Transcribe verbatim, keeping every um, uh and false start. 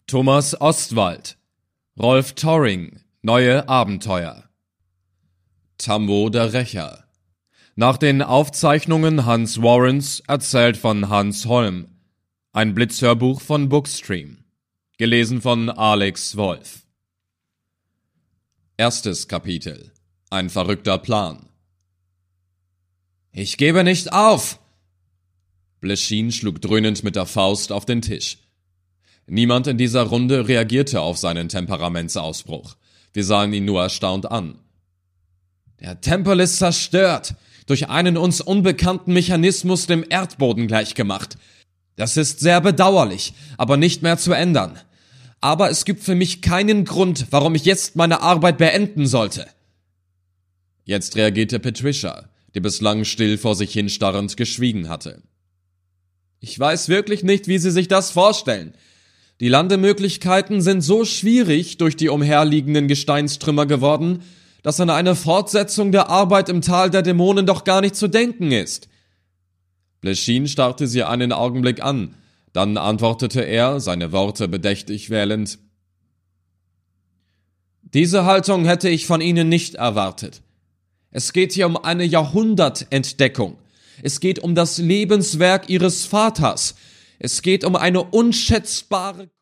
Thomas Ostwald, Rolf Torring, Neue Abenteuer. Tambo der Rächer. Nach den Aufzeichnungen Hans Warrens, erzählt von Hans Holm. Ein Blitzhörbuch von Bookstream. Gelesen von Alex Wolf. Erstes Kapitel. Ein verrückter Plan. »Ich gebe nicht auf!« Bleschin schlug dröhnend mit der Faust auf den Tisch. Niemand in dieser Runde reagierte auf seinen Temperamentsausbruch. Wir sahen ihn nur erstaunt an. »Der Tempel ist zerstört, durch einen uns unbekannten Mechanismus dem Erdboden gleichgemacht. Das ist sehr bedauerlich, aber nicht mehr zu ändern. Aber es gibt für mich keinen Grund, warum ich jetzt meine Arbeit beenden sollte.« Jetzt reagierte Patricia, die bislang still vor sich hinstarrend geschwiegen hatte. »Ich weiß wirklich nicht, wie Sie sich das vorstellen. Die Landemöglichkeiten sind so schwierig durch die umherliegenden Gesteinstrümmer geworden, dass an eine Fortsetzung der Arbeit im Tal der Dämonen doch gar nicht zu denken ist.« Bleschin starrte sie einen Augenblick an, dann antwortete er, seine Worte bedächtig wählend. »Diese Haltung hätte ich von Ihnen nicht erwartet. Es geht hier um eine Jahrhundertentdeckung. Es geht um das Lebenswerk Ihres Vaters. Es geht um eine unschätzbare